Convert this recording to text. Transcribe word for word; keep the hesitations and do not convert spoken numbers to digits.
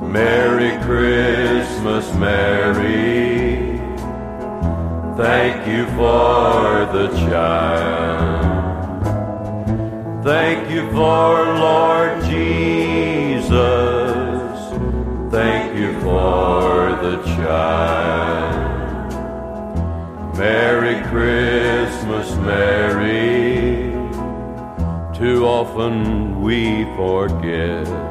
Merry Christmas, Mary. Thank you for the child. Thank you for Lord Jesus. Thank you for the child. Merry Christmas, Mary. Too often we forget